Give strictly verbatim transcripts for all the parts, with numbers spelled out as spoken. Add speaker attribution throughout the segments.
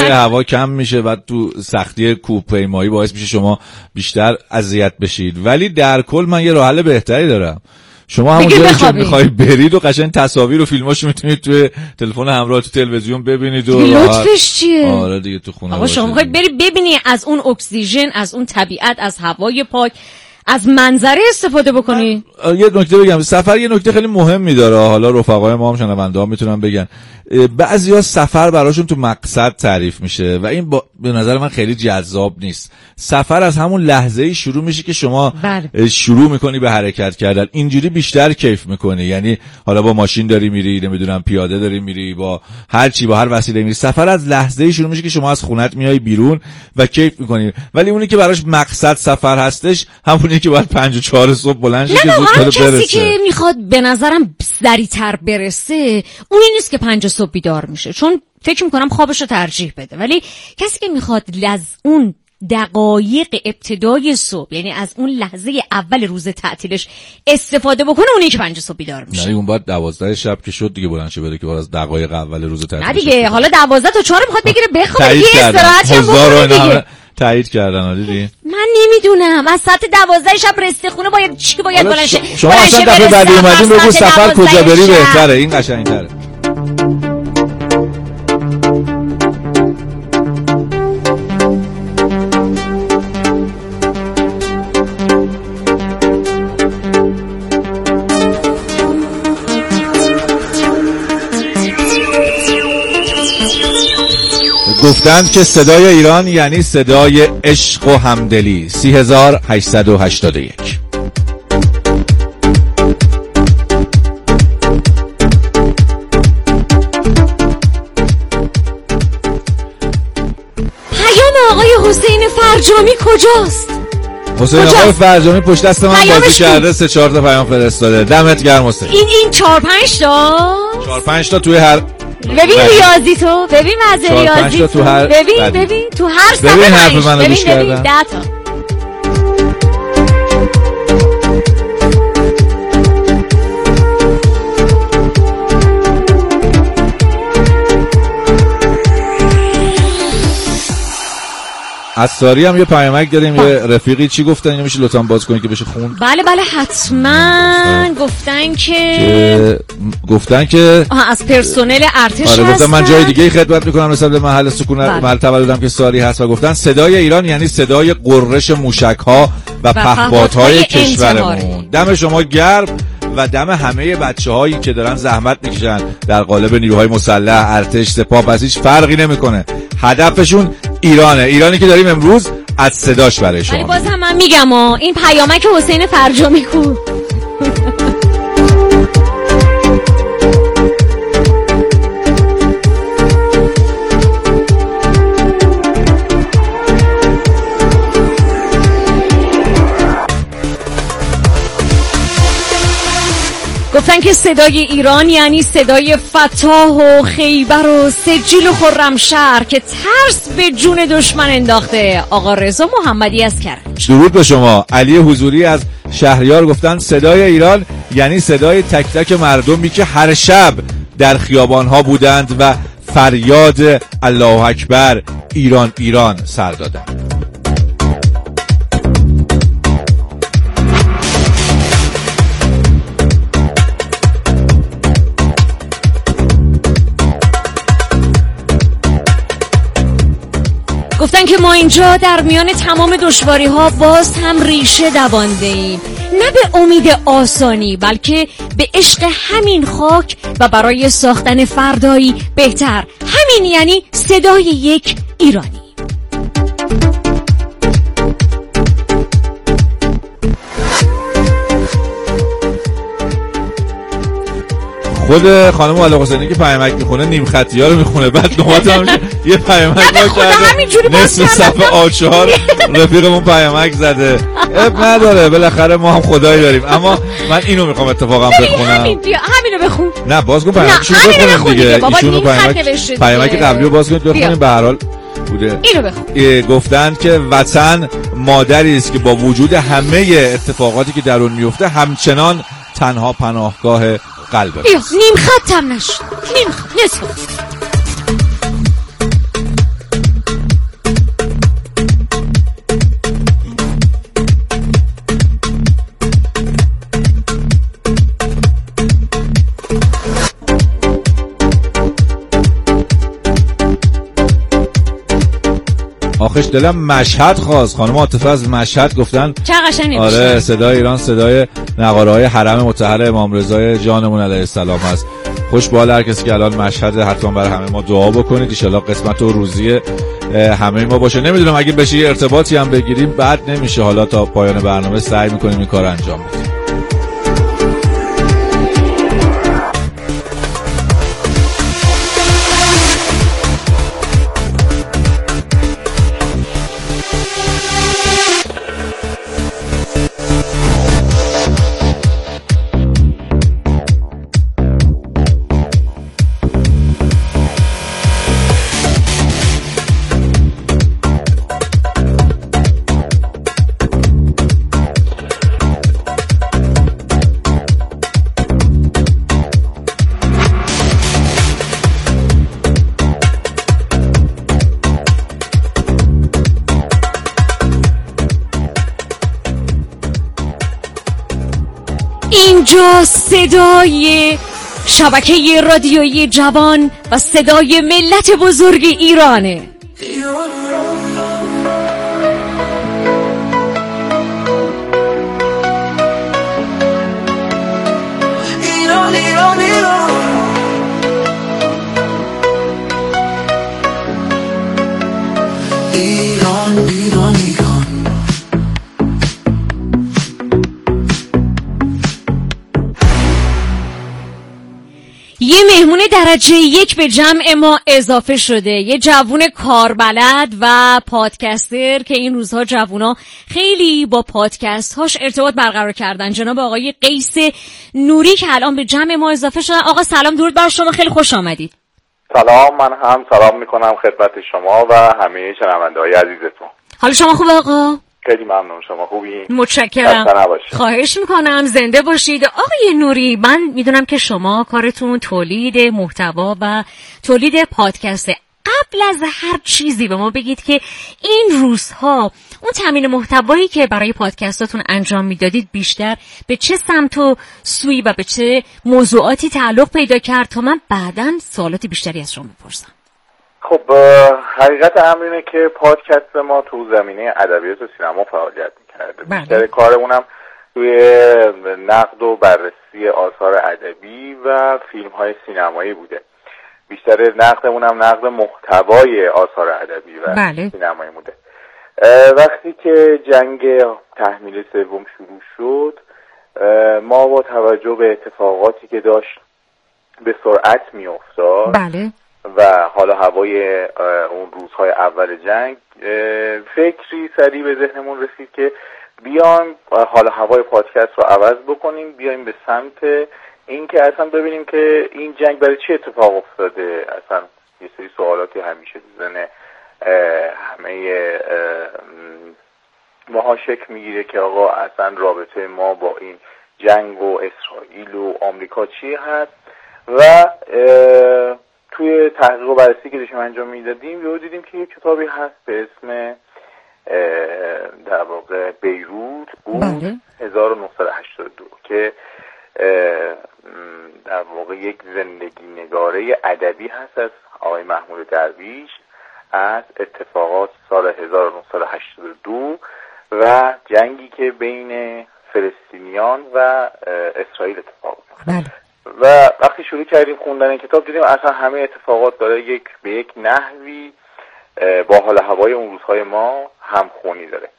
Speaker 1: هوا کم میشه و تو سختی کوهپیمایی باعث میشه شما بیشتر اذیت بشید. ولی در کل من یه راه حل بهتری دارم. شما همون جایی که میخوای برید و قشنگ تصاویر و فیلماشو میتونید توی تلفن همراه تو تلویزیون ببینید و
Speaker 2: لطفش چیه؟
Speaker 1: آره دیگه تو خونه.
Speaker 2: آقا شما میخوای بری ببینی از اون اکسیژن، از اون طبیعت، از هوای پاک، از منظره استفاده بکنی.
Speaker 1: یه نکته بگم، سفر یه نکته خیلی مهمی داره، حالا رفقای ما هم شنونده ها میتونن بگن. بعضیا سفر براشون تو مقصد تعریف میشه و این با... به نظر من خیلی جذاب نیست. سفر از همون لحظه‌ای شروع میشه که شما بله. شروع میکنی به حرکت کردن، اینجوری بیشتر کیف میکنی. یعنی حالا با ماشین داری میری، نمیدونم پیاده داری میری، با هر چی، با هر وسیله میری. سفر از لحظه‌ای شروع میشه که شما از خونت میای بیرون و کیف میکنی. ولی اونی که براش مقصد سفر هستش همونی که باید پنج و چهار صبح بلند شه که زودتر برسه.
Speaker 2: کسی که میخواد به نظرم سریعتر برسه اونی نیست که پنج صبح بیدار میشه، چون فکر میکنم خوابش رو ترجیح بده. ولی کسی که میخواد از اون دقایق ابتدای صبح، یعنی از اون لحظه اول روز تعطیلش استفاده بکنه، اونی که پنج صبح بیدار میشه.
Speaker 1: نه اون باید دوازده شب که شد دیگه بلند شه بره که از دقایق اول روز تعطیلش.
Speaker 2: نه دیگه حالا دوازده تا چهار میخواد بگیره بخوابه، یه استراحتی هم بکنه دیگه.
Speaker 1: تایید کردن دیدی؟
Speaker 2: من نمیدونم از ساعت دوازده شب رسته خونه باید چی که باید بلند شه.
Speaker 1: شما اصلا دفعه بعدی اومدین بگو سفر کجا بری بهتره، این قشنگ‌تره. گفتند که صدای ایران یعنی صدای عشق و همدلی. سی هزار هشتصد و هشتاد و یک.
Speaker 2: پیام آقای حسین فرجامی کجاست؟
Speaker 1: حسین آقای فرجامی پشت دست من بازی کرده، سه چهار تا پیام فرستاده. دمت گرم حسین.
Speaker 2: این این چهار پنج تا
Speaker 1: چهار پنج تا توی هر
Speaker 2: ببین ریاضی تو، ببین مزه ریاضی تو، هر... ببین ببین, ببین تو هر صفحه
Speaker 1: ببین حرف منو گوش کردم.
Speaker 2: ده تا
Speaker 1: از ساری هم یه پیامک داریم. با. یه رفیقی چی گفتن اینو میشه لطفا باز کنید که بشه خون؟
Speaker 2: بله بله حتما. گفتن که
Speaker 1: که گفتن که
Speaker 2: آها از پرسنل ارتش
Speaker 1: هستن.
Speaker 2: آره
Speaker 1: گفتن من جای دیگه خدمت میکنم نسبت به محل سکونت محل تولدم که ساری هست و گفتن صدای ایران یعنی صدای قررش موشک‌ها و پهپادهای کشورمون. دم شما گرم و دم همه بچه‌هایی که دارن زحمت میکشن در قالب نیروهای مسلح، ارتش، سپاه، پس هیچ فرقی نمیکنه. هدفشون ایرانه، ایرانی که داریم امروز از صداش برای شما.
Speaker 2: ولی باز هم من میگم این پیامک حسین فرجامی کو. گفتن که صدای ایران یعنی صدای فتاح و خیبر و سجیل و خرمشهر که ترس به جون دشمن انداخته. آقا رضا محمدی از کرج.
Speaker 1: درود به شما. علی حضوری از شهریار گفتن صدای ایران یعنی صدای تک تک مردمی که هر شب در خیابان‌ها بودند و فریاد الله اکبر ایران ایران سر دادند.
Speaker 2: گفتن که ما اینجا در میان تمام دشواری ها باز هم ریشه دوانده ایم، نه به امید آسانی بلکه به عشق همین خاک و برای ساختن فردایی بهتر. همین یعنی صدای یک ایرانی.
Speaker 1: خود خانم علی حسینی که پیامک میخونه نیم خطی ها رو میخونه، بعد نوبت هم یه پیامک ما کرده نصف صفحه آ چهار رفیقمون پیامک زده. اب نداره بالاخره ما هم خدایی داریم. اما من اینو میخوام اتفاقا بخونم.
Speaker 2: همین همینو بخون.
Speaker 1: نه باز کن پیامکشو بخونیم دیگه. ایشونو پیامک پیامک قبلی رو باز کنید بخونیم. به هر حال بوده.
Speaker 2: اینو بخون.
Speaker 1: گفتند که وطن مادری است که با وجود همه اتفاقاتی که در اون میفته همچنان تنها پناهگاه قلبه.
Speaker 2: بیا نیم خط هم نشد. نیم خط نصف.
Speaker 1: آخش دلم مشهد خواست. خانم عاطفه از مشهد گفتن
Speaker 2: چه قشنگی.
Speaker 1: آره صدای ایران صدای نقاره‌های حرم مطهر امام رضا جانمون علیه السلام هست. خوش به حال هر کسی که الان مشهد، حتما برای همه ما دعا بکنید ان شاءالله قسمت و روزی همه ما باشه. نمیدونم اگه بشه یه ارتباطی هم بگیریم بعد نمیشه، حالا تا پایان برنامه سعی میکنیم این کار انجام بدیم.
Speaker 2: اینجا صدای شبکه رادیویی جوان و صدای ملت بزرگ ایرانه. ایران ایران ایران ایران ایران ایران. یه مهمون درجه یک به جمع ما اضافه شده، یه جوون کاربلد و پادکستر که این روزها جوونا خیلی با پادکست هاش ارتباط برقرار کردن. جناب آقای قیس نوری که الان به جمع ما اضافه شدن. آقا سلام، درود بر شما، خیلی خوش آمدید.
Speaker 3: سلام، من هم سلام میکنم خدمت شما و همه شنونده های عزیزتون.
Speaker 2: حالا شما خوبه آقا؟
Speaker 3: خیلی ممنون، شما خوبی؟
Speaker 2: متشکرم. خواهش میکنم، زنده باشید. آقای نوری، من میدونم که شما کارتون تولید محتوا و تولید پادکسته. قبل از هر چیزی به ما بگید که این روزها اون تامین محتوایی که برای پادکستاتون انجام میدادید بیشتر به چه سمت و سوی و به چه موضوعاتی تعلق پیدا کرد تا من بعداً سوالات بیشتری از شما بپرسم.
Speaker 3: خب حقیقت امر اینه که پادکست ما تو زمینه ادبیات و سینما فعالیت می‌کرده. بیشتر کارمونم توی نقد و بررسی آثار ادبی و فیلم‌های سینمایی بوده. بیشتر نقدمونم نقد محتوای آثار ادبی و بله. سینمایی بوده. وقتی که جنگ تحمیل سوم شروع شد، ما با توجه به اتفاقاتی که داشت به سرعت می‌افتاد
Speaker 2: بله.
Speaker 3: و حالا هوای اون روزهای اول جنگ، فکری سریع به ذهنمون رسید که بیایم حالا هوای پادکست رو عوض بکنیم، بیایم به سمت این که اصلا ببینیم که این جنگ برای چه اتفاق افتاده. اصلا یه سری سوالاتی همیشه ذهن همه ماها شکل میگیره که آقا اصلا رابطه ما با این جنگ و اسرائیل و آمریکا چی هست. و توی تحقیق و بررسی که داشتیم انجام میدادیم یهو دیدیم که یک کتابی هست به اسم در واقع بیروت بود هزار و نهصد و هشتاد و دو که در واقع یک زندگی نگاره ادبی هست از آقای محمود درویش از اتفاقات سال هزار و نهصد و هشتاد و دو و جنگی که بین فلسطینیان و اسرائیل اتفاق افتاد. و وقتی شروع کردیم خوندن این کتاب دیدیم اصلا همه اتفاقات داره یک به یک نحوی با حال هوای اون روزهای ما همخوانی داره.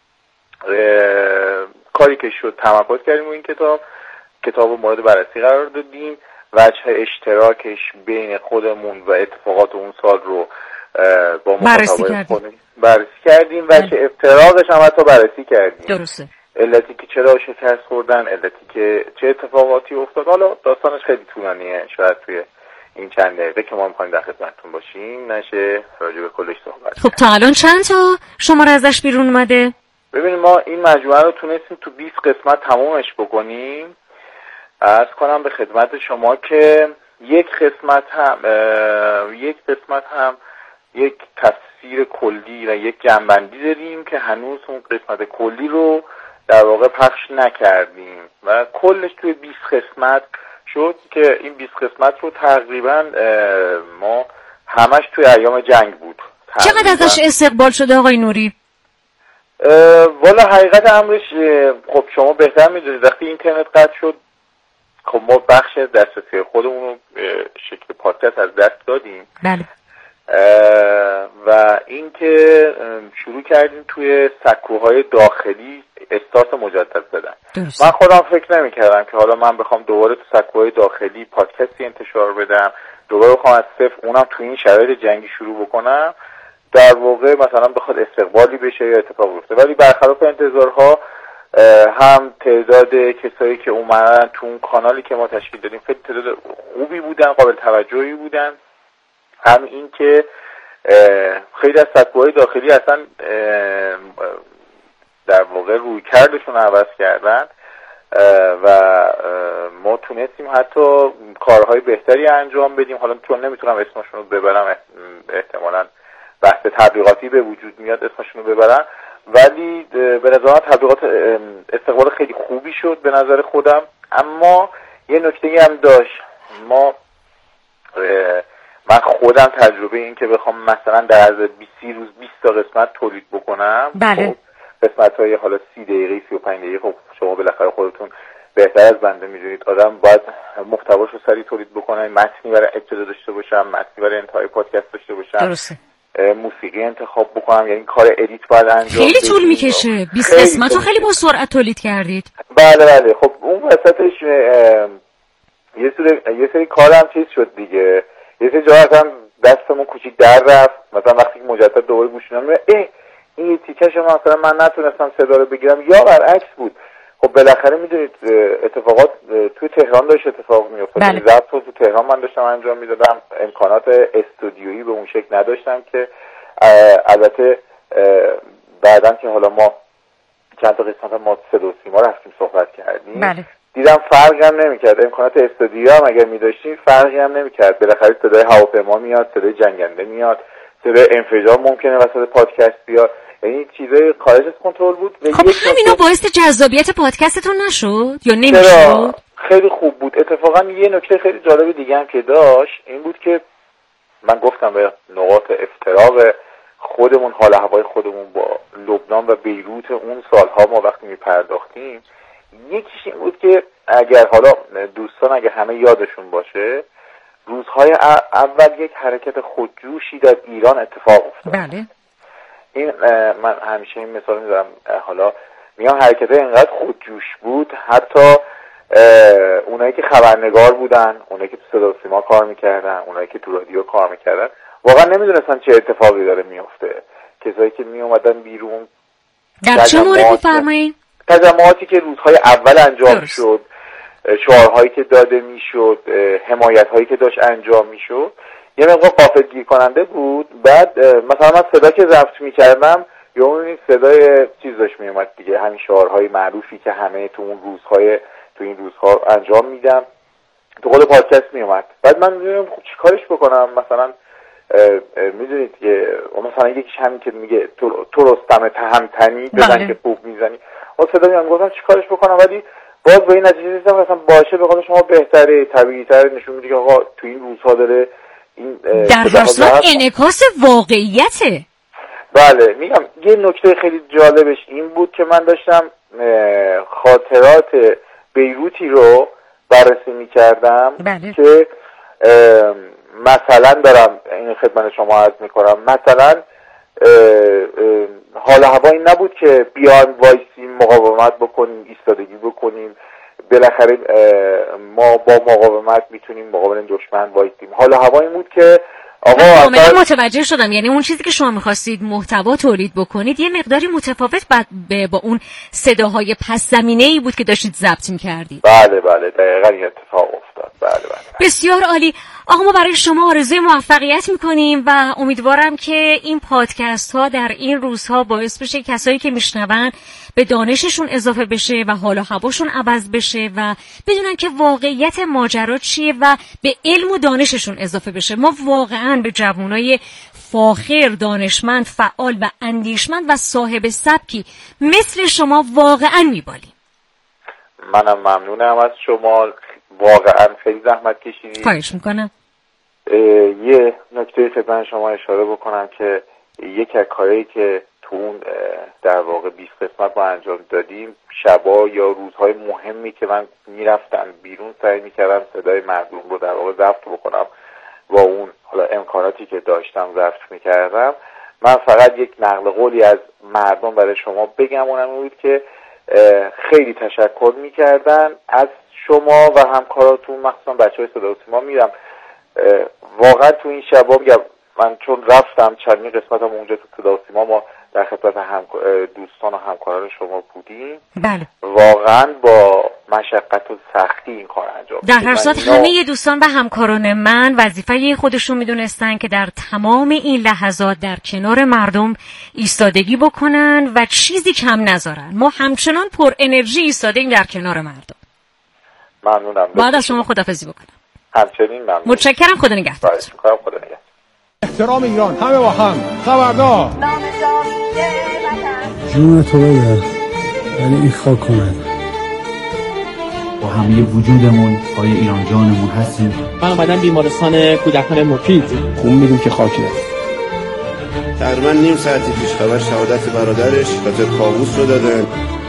Speaker 3: کاری که شد تمرکز کردیم روی این کتاب کتاب رو مورد بررسی قرار دادیم، وجه اشتراکش بین خودمون و اتفاقات اون سال رو با مخاطبای خودمون بررسی کردیم، وجه افتراقش هم حتی بررسی کردیم.
Speaker 2: درسته.
Speaker 3: علتی که چرا شکست خوردن، علتی که چه اتفاقاتی افتاد. حالا داستانش خیلی طولانیه، شاید توی این چند دقیقه که ما می‌خوایم در خدمتتون باشیم نشه راجع به کلش صحبت.
Speaker 2: خب تا الان چند تا شماره ازش بیرون اومده؟
Speaker 3: ببینید ما این مجموعه رو تونستیم تو بیست قسمت تمومش بکنیم. عرض کنم به خدمت شما که یک قسمت هم یک قسمت هم یک تفسیر کلی و یک جنبندی داریم که هنوز اون قسمت کلی رو در واقع پخش نکردیم و کلش توی بیست قسمت شد که این بیست قسمت رو تقریبا ما همش توی ایام جنگ بود
Speaker 2: چقدر ازش استقبال شده آقای نوری؟
Speaker 3: والا حقیقت امرش خب شما بهتر میدونید وقتی اینترنت قطع شد خب ما بخش دسترسی خودمون رو شکل پادکست از دست دادیم.
Speaker 2: بله.
Speaker 3: و این که شروع کردیم توی سکوهای داخلی استارت مجدد زدن.
Speaker 2: درست.
Speaker 3: من خودم فکر نمی کردم که حالا من بخوام دوباره تو سکوهای داخلی پادکستی انتشار بدم، دوباره بخوام از صفر اونم تو این شرایط جنگی شروع بکنم، در واقع مثلا بخواد استقبالی بشه یا اتفاق بیفته. ولی برخلاف انتظارها هم تعداد کسایی که اومدن تو اون کانالی که ما تشکیل دادیم خیلی تعداد خوبی بودن، قابل توجهی بودن. هم این که خیلی از سکوهای داخلی اصلا در واقع روی کردشون عوض کردن و ما تونستیم حتی کارهای بهتری انجام بدیم. حالا چون نمیتونم اسمشون رو ببرم، احتمالاً بحث تبلیغاتی به وجود میاد اسمشون رو ببرم، ولی به نظر من تبلیغات استقبال خیلی خوبی شد به نظر خودم. اما یه نکته‌ای هم داشت، ما من خودم تجربه این که بخوام مثلا در عرض بیست روز بیست تا قسمت تولید بکنم،
Speaker 2: بله.
Speaker 3: خب قسمت‌های حالا سی دقیقه سی و پنج دقیقه، خب شما بالاخره خودتون بهتر از بنده میدونید آدم باید محتواش رو سریع تولید بکنه، متنی برای ابتدا داشته باشم، متنی برای انتهای پادکست داشته باشم،
Speaker 2: درسته.
Speaker 3: موسیقی انتخاب بکنم، یعنی کار ادیت باید انجام
Speaker 2: خیلی طول میکشه. بیست قسمت رو خیلی با سرعت تولید کردید.
Speaker 3: بله بله. خب اون وسطش یه سری یه سری کارم چیز شد دیگه، یه سری جا هم دستمون کوچیک در رفت. مثلا وقتی که مجدد دوباره گوش میدم اه این تیکش مثلا من نتونستم صدا رو بگیرم یا برعکس بود. خب بالاخره میدونید اتفاقات توی تهران داشت اتفاق میافتاد.
Speaker 2: بله.
Speaker 3: ضبط رو تو تهران من داشتم انجام میدادم، امکانات استودیویی به اون شکل نداشتم که البته بعدن که حالا ما چند تا قسمت ما صدا و سیما رفتیم صحبت کردیم.
Speaker 2: بله.
Speaker 3: دیدم فرقی هم نمیکرد، امکانات استودیو هم اگر میداشتیم فرقی هم نمیکرد. بالاخره صدای هواپیما میاد، صدای جنگنده میاد، صدای انفجار ممکنه وسط پادکست بیاد، یعنی چیزای خارج از کنترل بود.
Speaker 2: خب همینا باعث جذابیت پادکستتون نشد یا نمیشد؟
Speaker 3: خیلی خوب بود. اتفاقا یه نکته خیلی جالب دیگه هم که داشت این بود که من گفتم به نقاط افتراق خودمون، حال هوای خودمون با لبنان و بیروت اون سالها ما وقتی میپرداختیم، یکیش این بود که اگر حالا دوستان اگر همه یادشون باشه روزهای اول یک حرکت خودجوشی در ایران اتفاق افتاد.
Speaker 2: بله.
Speaker 3: این من همیشه این مثال میذارم، حالا میگم حرکت اینقدر خودجوش بود حتی اونایی که خبرنگار بودن، اونایی که تو صدا و سیما کار میکردن، اونایی که تو رادیو کار میکردن واقعا نمیدونستن چه اتفاقی داره میفته. کسایی که میومدن بیرون
Speaker 2: در چه مورد بفرمایید؟
Speaker 3: تجمعاتی که روزهای اول انجام درست. شد، شعارهایی که داده میشد، حمایت‌هایی که داشت انجام میشد، یه مقدار غافلگیر کننده بود. بعد مثلا من صدا که ضبط میکردم یا اون صدای چیز داشت میومد دیگه، همین شعارهای معروفی که همه تو اون روزهای تو این روزها انجام میدم تو خود پادکست میومد. بعد من میدونم خب چیکارش بکنم، مثلا میدونید که مثلا یکیش همین که میگه تو تو رستم تهمتنی بزن که خوب میزنی، اون صدا میام گفتم چیکارش بکنم، ولی باز به این نتیجه رسیدم مثلا باشه به قول شما بهتره، طبیعی‌تر نشون میده که آقا تو این روزها داره این
Speaker 2: در راستای انعکاس واقعیته.
Speaker 3: بله میگم یه نکته خیلی جالبش این بود که من داشتم خاطرات بیروتی رو بررسی میکردم.
Speaker 2: بله.
Speaker 3: که مثلا دارم این خدمت شما عرض میکنم، مثلا حال هوا این نبود که بیان وایسیم مقاومت بکنیم، ایستادگی بکنیم، بالاخره ما با مقاومت میتونیم مقابل دشمن وایسیم. حال هوا این بود که آقا
Speaker 2: کاملا متوجه شدم، یعنی اون چیزی که شما میخواستید محتوا تولید بکنید یه مقداری متفاوت با اون صداهای پس زمینه‌ای بود که داشتید ضبط میکردید.
Speaker 3: بله بله دقیقاً این اتفاق افتاد. بله بله, بله.
Speaker 2: بسیار عالی. آقا ما برای شما آرزوی موفقیت میکنیم و امیدوارم که این پادکست ها در این روزها باعث بشه کسایی که میشنون به دانششون اضافه بشه و حال و هواشون عوض بشه و بدونن که واقعیت ماجرا چیه و به علم و دانششون اضافه بشه. ما واقعا به جوانای فاخر، دانشمند، فعال و اندیشمند و صاحب سبکی مثل شما واقعا میبالیم.
Speaker 3: منم ممنونم از شما، واقعا خیلی زحمت کشیدید.
Speaker 2: خواهش میکنم.
Speaker 3: یه نکته خدمت شما اشاره بکنم که یک از کارهایی که تو اون در واقع بیست قسمت ما انجام دادیم، شبا یا روزهای مهمی که من میرفتم بیرون سعی میکردم صدای مردم رو در واقع ضبط بکنم با اون حالا امکاناتی که داشتم ضبط میکردم. من فقط یک نقل قولی از مردم برای شما بگم، اونم بود که خیلی تشکر میکردن از شما و همکاراتون، مخصوصا بچهای صدا و سیما. میرم واقعا تو این شبا میگم من چون رفتم چندین قسمت هم اونجا تو صدا و سیما ما در خدمت هم دوستان و همکاران شما بودیم.
Speaker 2: بله.
Speaker 3: واقعا با مشقت و سختی این کار انجام
Speaker 2: در هر صورت همه دوستان و همکاران من وظیفه خودشون میدونستن که در تمام این لحظات در کنار مردم ایستادگی بکنن و چیزی کم نذارن. ما همچنان پر انرژی ایستادیم در کنار مردم.
Speaker 3: ممنونم.
Speaker 2: بعد از شما خداحافظی بکنم.
Speaker 3: همچنین ممنون.
Speaker 2: متشکرم. خدا نگهدار.
Speaker 3: خدا نگهدار.
Speaker 4: احترام ایران، همه با هم. خبردار.
Speaker 5: جون تو بده، یعنی این خاک کنن.
Speaker 6: با همه وجودمون پای ایران جانمون هستیم.
Speaker 7: من اومدم بیمارستان کودکان مفید.
Speaker 5: اون میدون که خاکه.
Speaker 8: تقریبا نیم ساعتی پیش خبر شهادت برادرش خاطر کابوس رو دادن.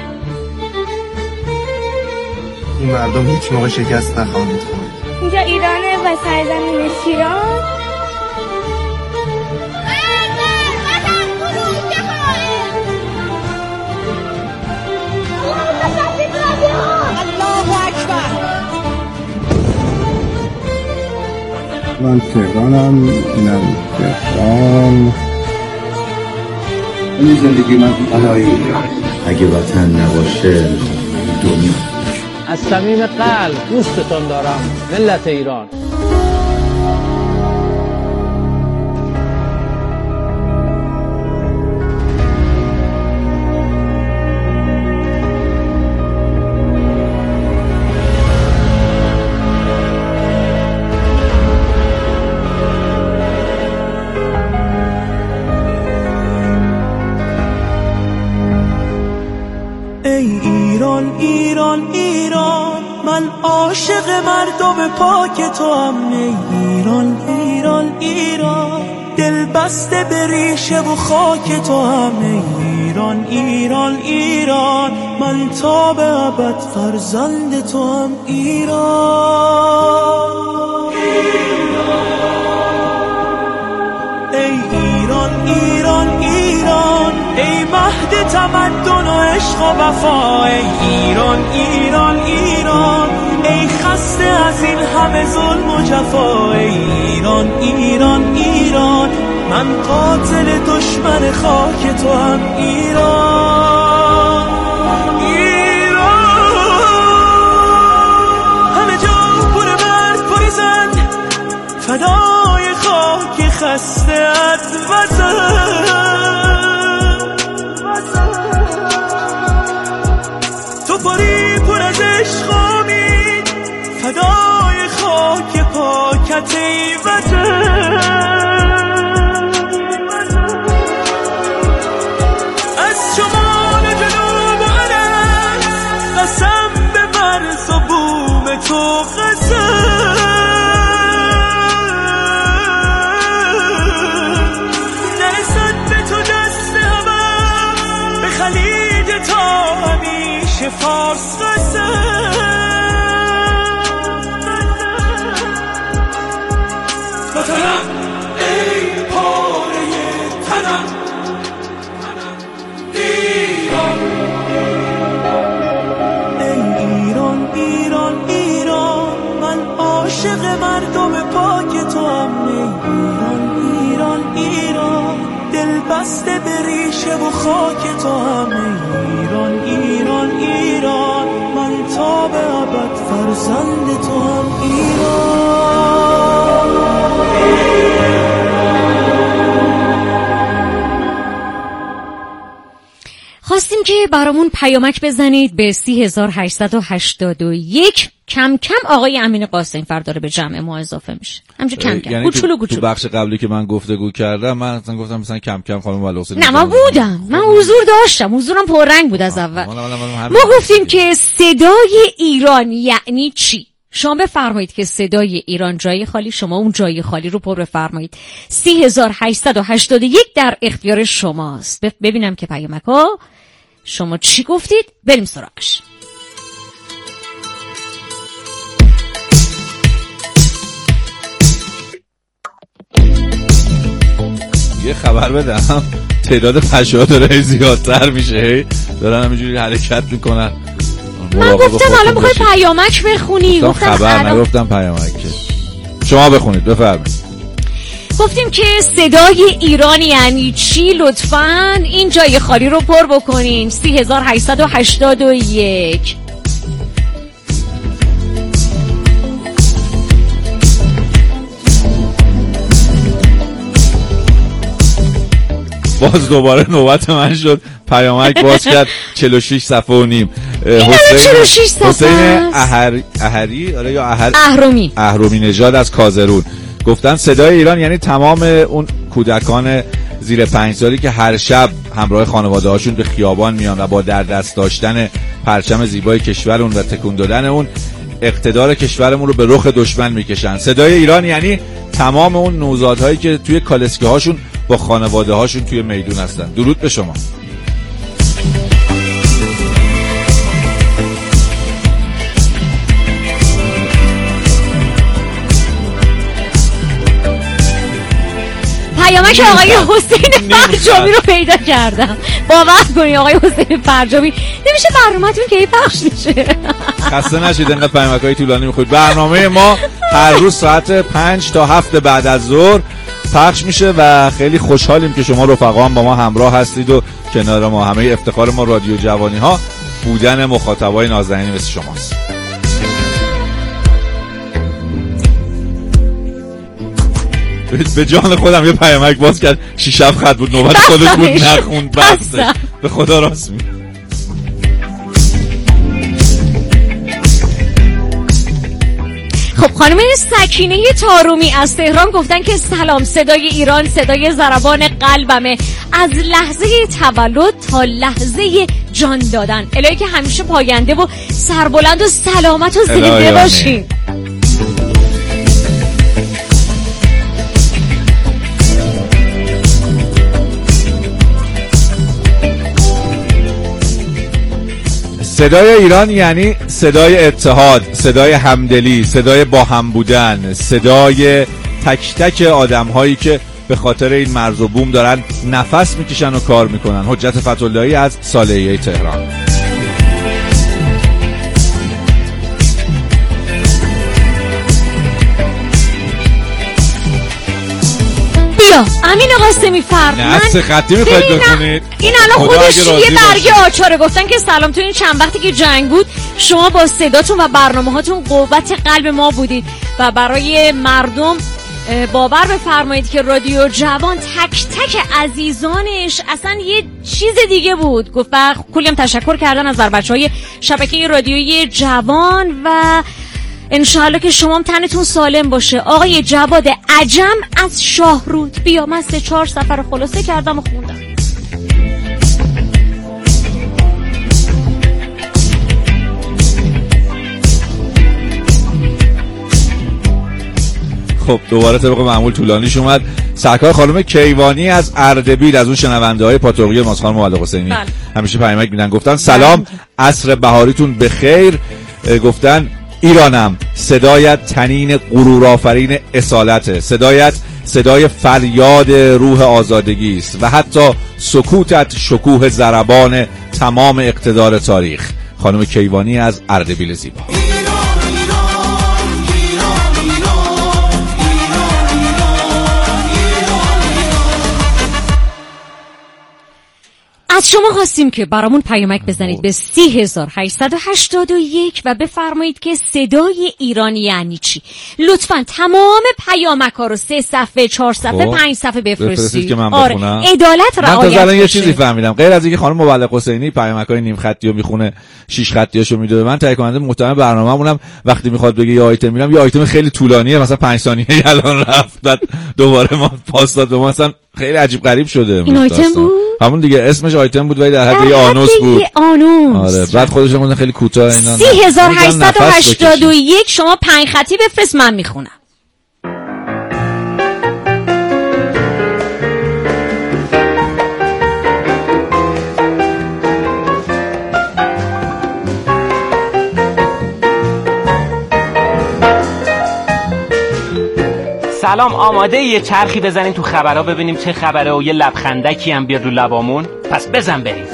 Speaker 9: این مردم هیچ موقع شکست نخواهند خورد.
Speaker 10: اینجا ایرانه و سرزمین شیراز.
Speaker 5: من تهرانم، اینم تهران.
Speaker 8: این زندگی من بلای ایران. اگه وطن نباشه دنیا.
Speaker 7: از صمیم قلب دوستتون دارم ملت ایران.
Speaker 11: ایران ایران ایران، من عاشق مردم پاک تو هم. ایران ایران ایران، دل بسته به ریشه و خاک تو هم. ایران ایران ایران، من تا به ابد فرزند تو هم. ایران ای ایران ایران ایران، ای مهد تمدن و عشق و وفا. ای ایران ایران ایران، ای خسته از این همه ظلم و جفا. ای ایران ایران ایران، من قاتل دشمن خاک تو هم. ایران ایران، همه جا پر مرد پر زن، فدای خاک خسته از وطن. تو پری پر از عشق امید، فدای خاک پاکت ای وطن. از شمال جنوب و عرب، قسم به مرز و بوم تو قسم. نرسد به تو دست همم، به خلیج تا همیشه فارس قسم. وطنم ای پاره تنم، ایران. ای ایران ایران ایران، من عاشق مردم پاک تو هم. ایران ایران ایران، دل بسته به ریشه و خاک تو هم. ایران ایران ایران، من تا به ابد فرزند تو هم. ایران
Speaker 2: خواستیم که برامون پیامک بزنید به سی هزار هشتصد و هشتاد و یک. کم کم آقای امین قاسم‌فر داره به جمع ما اضافه میشه. همچه کم کم
Speaker 1: یعنی
Speaker 2: کوچولو
Speaker 1: تو,
Speaker 2: کوچولو.
Speaker 1: تو بخش قبلی که من گفتگو کردم من اصلا گفتم مثلا کم کم خانم ولوسی.
Speaker 2: نه من بودم، من حضور داشتم، حضورم پررنگ بود از اول. ما گفتیم که صدای ایران یعنی چی؟ شما بفرمایید که صدای ایران جای خالی، شما اون جای خالی رو پر بفرمایید. سی هزار و هشتصد و هشتاد و یک در اختیار شماست. ببینم که پیامک ها شما چی گفتید. بریم سراغش.
Speaker 1: یه خبر بدم، تعداد پشه‌ها داره زیادتر میشه، دارن همینجوری حرکت میکنن.
Speaker 2: من گفتم حالا میخوای پیامک بخونی،
Speaker 1: گفتم خبر حالا... نگفتم پیامک. شما بخونید بفرمایید.
Speaker 2: گفتیم که صدای ایران یعنی چی؟ لطفاً این جای خالی رو پر بکنین. سی هزار و هشتصد و هشتاد و یک.
Speaker 1: باز دوباره نوبت من شد پیامک باز کرد. چهل و شش صفحه و نیم. حسین حسین احری احری آره یا احر
Speaker 2: اهرمی
Speaker 1: اهرمی نژاد از کازرون گفتن صدای ایران یعنی تمام اون کودکان زیر پنج سالی که هر شب همراه خانواده هاشون به خیابان میان و با در دست داشتن پرچم زیبای کشورمون و تکون دادن اون اقتدار کشورمون رو به رخ دشمن میکشن. صدای ایران یعنی تمام اون نوزادهایی که توی کالسکه هاشون با خانواده هاشون توی میدون هستن. درود به شما.
Speaker 2: پیامک آقای حسین فرجامی رو پیدا کردم. باور کنی آقای حسین فرجامی نمیشه برنامه‌تون کی پخش میشه.
Speaker 1: خسته نشید انقدر پیامک‌های طولانی می‌خونید. برنامه ما هر روز ساعت پنج تا هفت بعد از ظهر پخش میشه و خیلی خوشحالیم که شما رفقا هم با ما همراه هستید و کنار ما. همه افتخار ما رادیو جوانی ها بودن مخاطبای نازنینی مثل شماست. به جان خودم یه پیامک باز کرد، شیش هفت خط بود، نوبت خودش بود نخوند. بسته به خدا راست میگه.
Speaker 2: خب خانم سکینه تارومی از تهران گفتن که سلام، صدای ایران صدای ضربان قلبمه از لحظه تولد تا لحظه جان دادن. الهی که همیشه پاینده و سربلند و سلامت و زنده باشین.
Speaker 1: صدای ایران یعنی صدای اتحاد، صدای همدلی، صدای با هم بودن، صدای تک تک آدم هایی که به خاطر این مرز و بوم دارن نفس میکشن و کار میکنن. حجت فتح‌اللهی از صالحیه تهران.
Speaker 2: بیا امین قاسمی فرد
Speaker 1: نه سه خطی میخواید بخونید.
Speaker 2: این الان خودش یه برگ آچاره. گفتن که سلام، تو این چند وقتی که جنگ بود شما با صداتون و برنامه هاتون قوت قلب ما بودید و برای مردم باور بفرمایید که رادیو جوان تک تک عزیزانش اصلا یه چیز دیگه بود. گفت کلی هم تشکر کردن از بچهای شبکه رادیوی جوان و انشاءالله که شما هم تنتون سالم باشه. آقای جواد عجم از شاهرود، بیا من سه چهار سفر خلاصه کردم و خوندم.
Speaker 1: خب دوباره طبق معمول طولانیش اومد. سرکار خانم کیوانی از اردبیل از اون شنونده های پاتوقی ماست، خانم معلق حسینی بل. همیشه پیامک میدن. گفتن سلام، عصر بهاریتون بخیر. گفتن ایرانم صدایت تنین غرورآفرین اصالته، صدایت صدای فریاد روح آزادگی است و حتی سکوتت شکوه ضربان تمام اقتدار تاریخ. خانم کیوانی از اردبیل زیبا.
Speaker 2: از شما خواستیم که برامون پیامک بزنید به سی هزار و هشتصد و هشتاد و یک و بفرمایید که صدای ایران یعنی چی. لطفاً تمام پیامک ها رو سه صفحه، چهار صفحه، پنج صفحه بفرستید
Speaker 1: که من
Speaker 2: آره.
Speaker 1: بخونم.
Speaker 2: عدالت رعایت
Speaker 1: من تا یه چیزی فهمیدم، غیر از اینکه خانم مبلغ حسینی پیامک های نیم خطی رو میخونه، شش خطیاشو میده به من، تهیه کننده محترم برنامه‌مونم وقتی میخواد بگه یه آیتم میرم، یه آیتم خیلی طولانیه مثلا پنج ثانیه الان رفت، بعد دوباره ما پاس داد به ما، مثلا خیلی عجیب غریب شده.
Speaker 2: این آیتم بود؟
Speaker 1: همون دیگه اسمش آیتم بود ولی در حد یه آنوس بود.
Speaker 2: آنوس.
Speaker 1: آره بعد خودش هم خیلی کوتاه اینا.
Speaker 2: سی هزار و هشتصد و هشتاد و یک شما پنج خطی بفرست من میخونم.
Speaker 12: سلام، آماده یه چرخی بزنیم تو خبرها ببینیم چه خبره و یه لبخندکی هم بیاد رو لبامون؟ پس بزن بریم.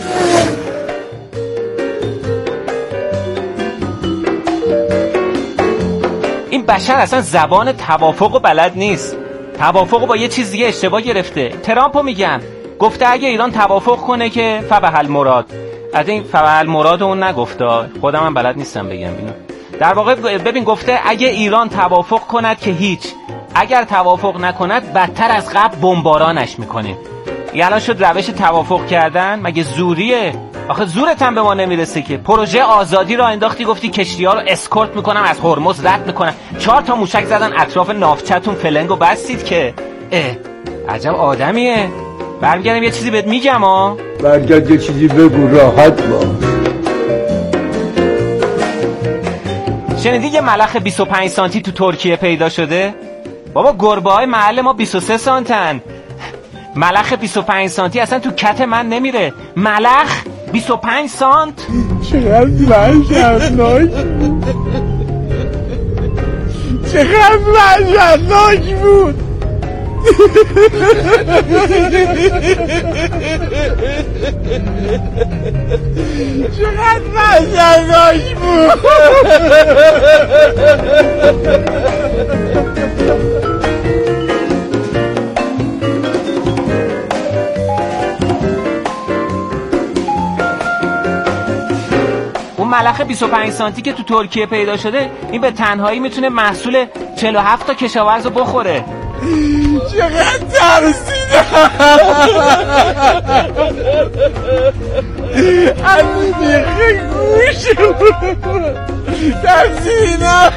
Speaker 12: این بشر اصلا زبان توافق بلد نیست. توافق با یه چیز دیگه اشتباه گرفته. ترامپو میگم گفته اگه ایران توافق کنه که فبحل مراد. از این فبحل مراد اون نگفته، خودم هم بلد نیستم بگم اینو. در واقع ببین گفته اگه ایران توافق کند که هیچ، اگر توافق نکند بدتر از قبل بمبارانش میکنیم. یعنی شد روش توافق کردن مگه زوریه؟ آخه زورت هم به ما نمیرسه که. پروژه آزادی را انداختی گفتی کشتی‌ها رو اسکورت میکنم از هرمز رد میکنم، چهار تا موشک زدن اطراف ناوچتون فلنگو بستید که اه عجب آدمیه. برمیگردم یه چیزی بهت میگم ها.
Speaker 13: برگرد یه چیزی بگو راحت باش.
Speaker 12: شنیدی یه ملخ بیست و پنج سانتی تو ترکیه پیدا شده؟ بابا گربه های محل ما بیست و سه سانتن. ملخ بیست و پنج سانتی اصلا تو کت من نمیره. ملخ بیست و پنج سانت
Speaker 13: چقدر وحشتناک، چقدر وحشتناک بود. چقدر وحشتناک بود.
Speaker 12: اون ملخ بیست و پنج سانتی که تو ترکیه پیدا شده این به تنهایی میتونه محصول چهل و هفت تا کشاورز رو بخوره.
Speaker 13: چقدر ترسیدم از بیخ گوشم ترسیدم.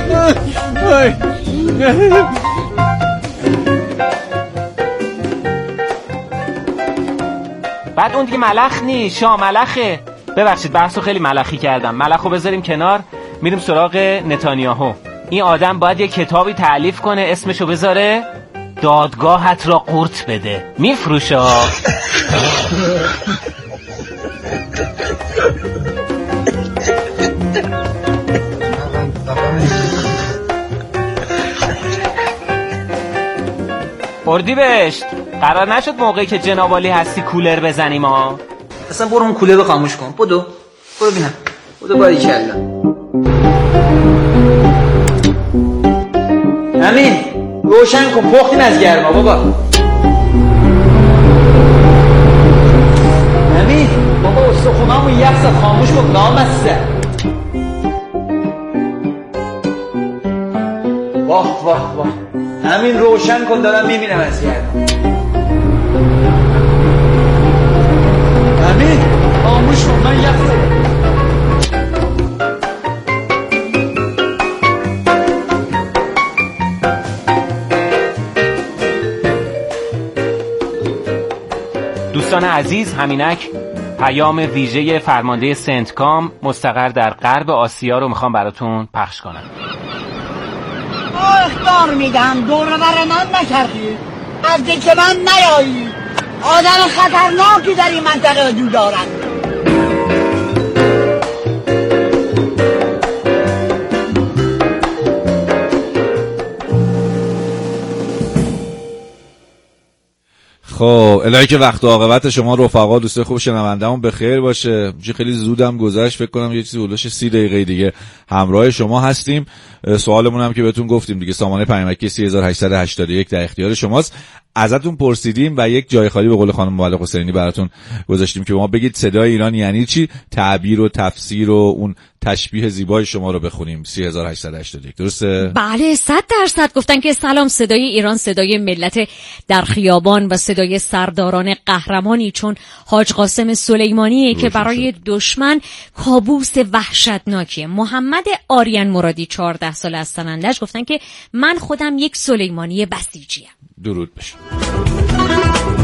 Speaker 12: بعد اون دیگه ملخ نی، شاه ملخه. ببخشید بحثو خیلی ملخی کردم. ملخو بذاریم کنار، میریم سراغ نتانیاهو. این آدم باید یه کتابی تألیف کنه اسمشو بذاره دادگاهت را قورت بده. میفروشا. اردیبهشت قرار نشد موقعی که جناب عالی هستی کولر بزنیم ها؟
Speaker 14: اصلا برو اون کولر رو خاموش کن. بدو برو بینم. بدو باری کلا. امین روشن کن، پختیم از گرما بابا. امین بابا استخونامو یخ زد، خاموش کن نامسته. واه واه واه. امین روشن کن، دارم میبینم از گرما. امین خاموش کن، من یخ زدم.
Speaker 12: دوستان عزیز، همینک پیام ویژه فرمانده سنتکام مستقر در غرب آسیا رو میخوام براتون پخش کنم.
Speaker 15: اخبار میدم دور بر من نکردید، از دل من نیایید. آدم خطرناکی در این منطقه وجود دارند.
Speaker 1: خب الهی که وقت و عاقبت شما رفقا دوستای خوب شنونده‌مون به خیر باشه. خیلی زودم گذشت، فکر کنم یه چیزی اولش سی دقیقه دیگه همراه شما هستیم. سوالمون هم که بهتون گفتیم دیگه، سامانه پیامکی سه هزار و هشتصد و هشتاد و یک در اختیار شماست. ازتون پرسیدیم و یک جای خالی به قول خانم مبلغ حسینی براتون گذاشتیم که ما بگید صدای ایران یعنی چی، تعبیر و تفسیر و اون تشبیه زیبای شما رو بخونیم. سه هزار و هشتصد و هشتاد و یک درسته؟
Speaker 2: بله صد درصد گفتن که سلام، صدای ایران صدای ملت در خیابان و صدای سرداران قهرمانی چون حاج قاسم سلیمانیه که برای دشمن کابوس وحشتناکیه. محمد آریان مرادی چهارده سال از سنندج گفتن که من خودم یک سلیمانی بسیجیم.
Speaker 1: درود بشه.